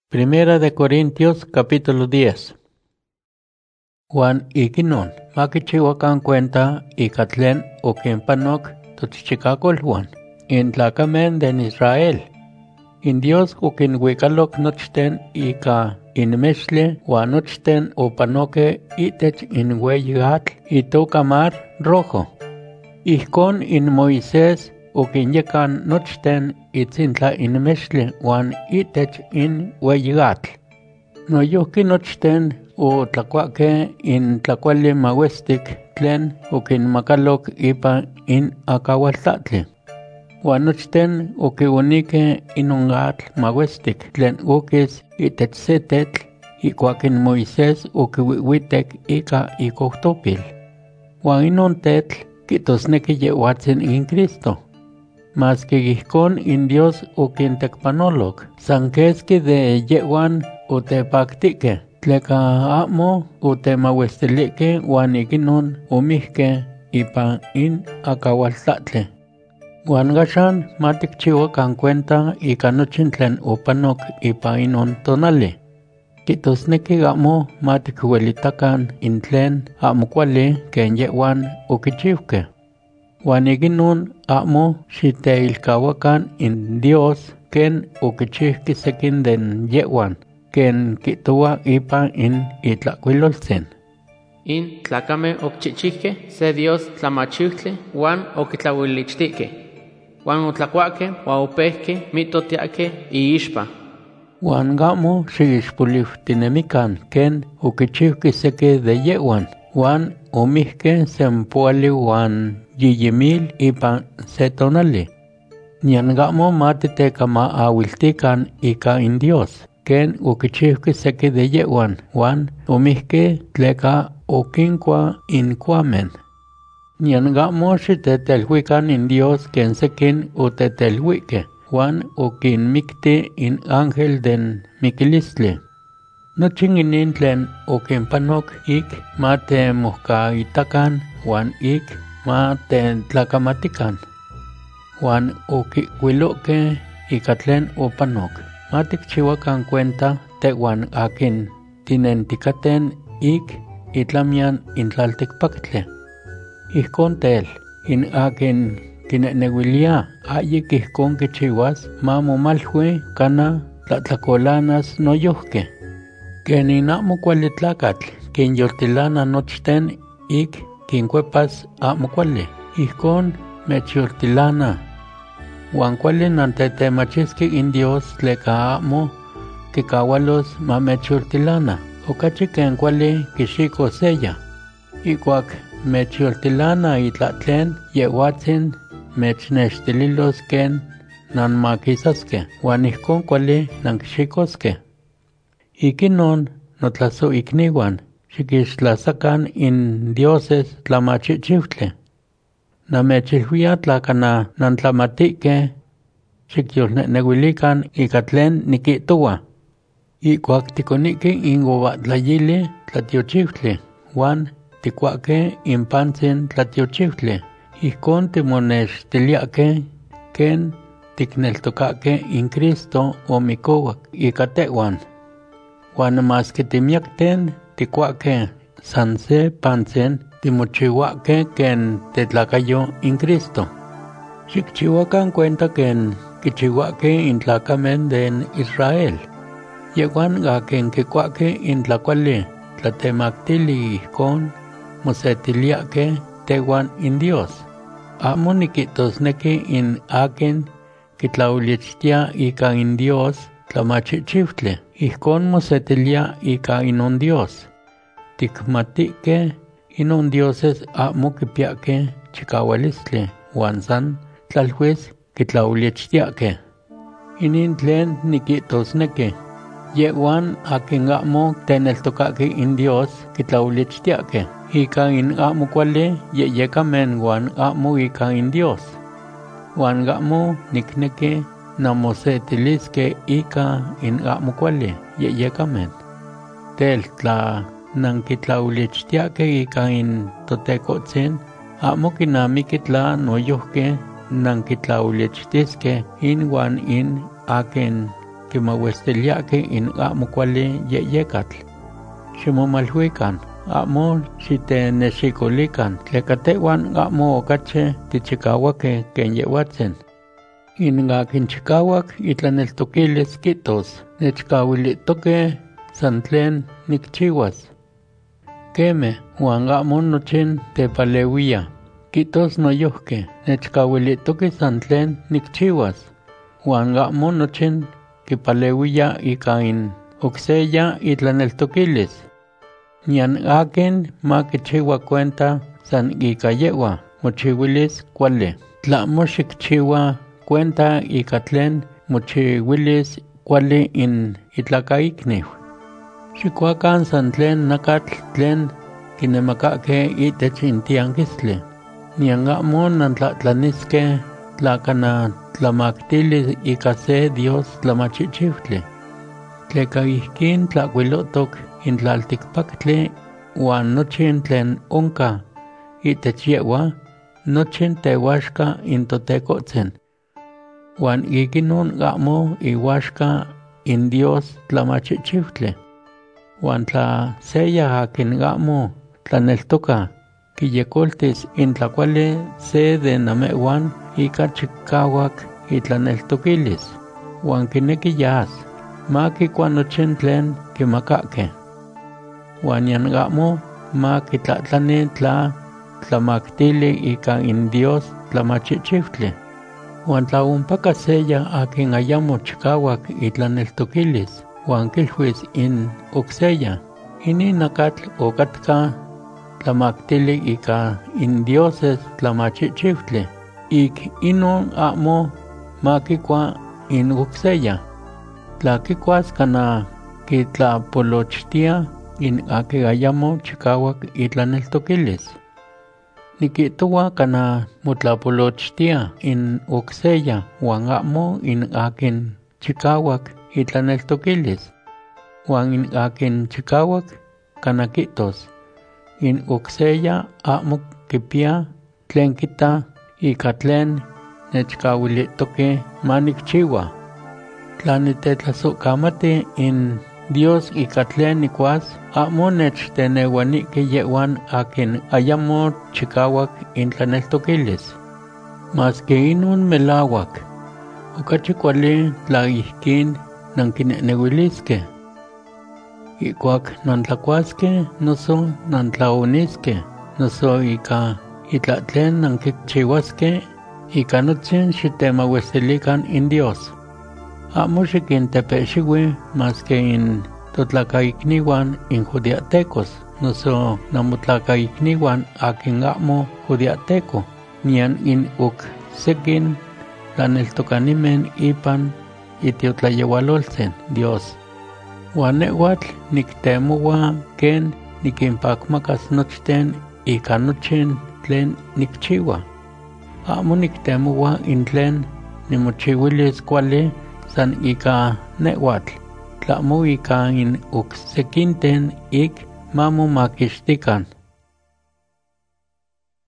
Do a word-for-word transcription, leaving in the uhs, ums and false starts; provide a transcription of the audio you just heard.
Primera de Corintios capítulo diez. Juan ikinon, makichihuakan cuenta ika tlen okinpanok tochichikakolhuan, in tlacamen den Israel. In Dios okinhuikalok nochten ika inmexli huan nochten opanoke itech in weyi atl itoka Mar Rojo. Ijkon in Moisés okinyekan nochten itzintla inmexli huan itech in weyi atl. Noyojki nochten otlakuake in tlakuali mauestik tlen okinmakalok ipan in akaualtlahtli. Huan nochten okiunike inon atl mauestik tlen okis itech se tetl ikuak in Moisés okiuiuitek ika ikohtopil. Huan inon tetl kitosneki yehuatzin in Cristo. Maski ijkon in Dios okintekpanolok, san keski de yehuan otepaktikeh, tleka amo otemauestilike huan ikinon omihke ipan in akaualtlahtli. Huan axan matikchiuakan cuenta ika nochin tlen opanok ipan inon tonali. Kitosneki amo matikhuelitakan in tlen amo kuali ken yehuan okichiuke. Huan ikinon amo xiteilkahuakan in Dios ken okichihki sekin den yehuan, ken kihtowa ipan in itlahkuiloltzin. In tlacame okchichihke se Dios tlamachiutli huan okitlauilichtihke. Huan otlakuake huan opehke mitotiake iixpa. Huan amo xiixpoliuhtinemikan ken okichihki seki de yehuan, huan omihke sempoali huan yiyimil ipan se tonali. Nian amo matitekaamaauiltikan ika in Dios, ken okichihki seki de yehuan, huan omihke tleka okinkua in kuamen. Nian amo xitetelhuikan in Dios ken sekin otetelhuike, huan okinmikti in ángel den mikilistli. Nochin inin tlen okinpanok ik matemohkaitakan huan ik matetlakamatikan. Huan okihuiloke ika tlen opanok. Matikchiuakan cuenta tehuan akin tinentikaten ik itlamian in tlaltikpaktli. Ijkon tel, in akin kineneuilia ayik ijkon kichiuas mamomalhui kana tlatlakolanas noyohke. Ken in amo kuali tlakatl kinyoltilana nochten ik kinkuepas amo kuali, ijkon mechyoltilana. Huan kuali nantetemachiski in Dios tleka amo kikawalos mamechyoltilana, okachi ken kuali kixiko seya. Ikuak mechyoltilana itlahtlen yehuatzin mechnextililos ken nanmakisaske, huan ijkon kuali nankixikoske. Ikinon notlasoikniuan, xikixtlasakan in dioses tlamachichiutli. Namechilhuia tlakana nantlamatike, xikyolneneuilikan ika tlen nikihtowa. Ikuak tikoniki in uvatlayili tlatiochiutli, huan tikuake in pantzin tlatiochiutli, ijkon timonextiliake ken tikneltokake in Cristo omikowak ika tehuan. Huan maski timiakten tikuake san se pantzin timochiuake ken tetlakayo in Cristo. Xikchiuakan cuenta ken kichiuake in tlacamen den Israel. Yehuan aken kikuake in tlakuali tlatemaktili ijkon mosetiliake tehuan in Dios. Amo nikitosneki in aken kitlaulichtia ika in Dios tlamachichiutli, ijkon mosetilia ika inon Dios. Tikmatike inon dioses amo kipiake chikawalistli, huan san tlalhuis kitlaulichtiake. Inin tlen nikitosneki, yehuan akin amo teneltokake in Dios kitlaulichtiake, ika in amo kuali yeyekamen huan amo ika in Dios. Huan amo nikneki namosetiliske ika in amo kuali yeyekamen. Tel tla nankitlaulichtiake ika in totekotzin, amo kinamiki tla noyohke nankitlaulichtiske in huan in akin kimauestiliake in amo kuali yeyekatl. Ximomalhuikan, amo xitenexikolikan, tlekatehuan amo okache tichikawake ken yehuatzen. Inga kinchikawak itlaneltokilis kitos, nechkawilitoke san tlen nikchiwas. Keme, uan amo nochin tepaleuia. Kitos noyohke, nechkawilitoke san tlen nikchiwas. Uan amo nochin kipaleuia ika in okseya itlaneltokilis. Nian aken ma kichiwa cuenta san ika yewa, mochiwilis kuali. Tlamo xikchiwa cuenta ika tlen mochiwilis kuali in itlakaikniw. Xikuakan san tlen nakatl tlen kinemakake itech intianquistli. Nian amo nantlatlaniske tlakana tlamaktili ika se Dios tlamachichiwtli. Tleka ihkin tlakuilotok in tlaltikpaktli uan nochin tlen onka itech yewa, nochin tehuaxka in Totekotzen. Uan ikinon amo ihuaxka in Dios tlamachichiwtli. Uan tla seya akin amo tlaneltoka kiyekoltis in tlakuali se de namehuan ika chikawak itlaneltokilis. Uan kineki yas, ma kikua nochin tlen kimakake. Uan yan amo ma kitlatlani tla tlamaktili ika in Dios tlamachichiwtli. Uan tla umpaka seya akin ayamo chikawak itlaneltokilis, uan kilhuis in okseya, ini nakatl okatka tlamaktili ika in dioses tlamachichiwtli, ik inon amo makikua in okseya. Tla kikuas kana kitlapolochtia in aki ayamo chikawak itlaneltokilis. Nikitowa kana mutlapolochtia in okseya uan amo in akin chikawak itlaneltokilis. Uan in akin chikawak kana kitos. In okseya amo kipia tlen kita ika tlen nechkawilitoke manikchiwa. Tla nitetlasokamati in Dios ika tlen nikuas, amo nechtenewanike yewan akin ayamo chikawak intlaneltokilis. Maske inon melawak, okachi kuali tla ihkin nankinenewiliske. Ikuak nantlakuaske, noso nantlaoniske, noso ika itlatlen nankikchiwaske, ika nochin xitemawestilikan in Dios. Amo xikintepexiwi maske in totlakaikniwan in judiatecos, noso namotlakaikniwan akin amo judiateco, nian in uk sekin tlaneltokanimen ipan itiotlayewalolsen Dios. Uan nehwatl niktemowa ken nikinpakmakas nochten ika nochin tlen nikchiwa. Amo niktemowa in tlen nimochiwilis kuali san ika nehwatl, tlamo ika in oksekinten ik mamomakixtikan.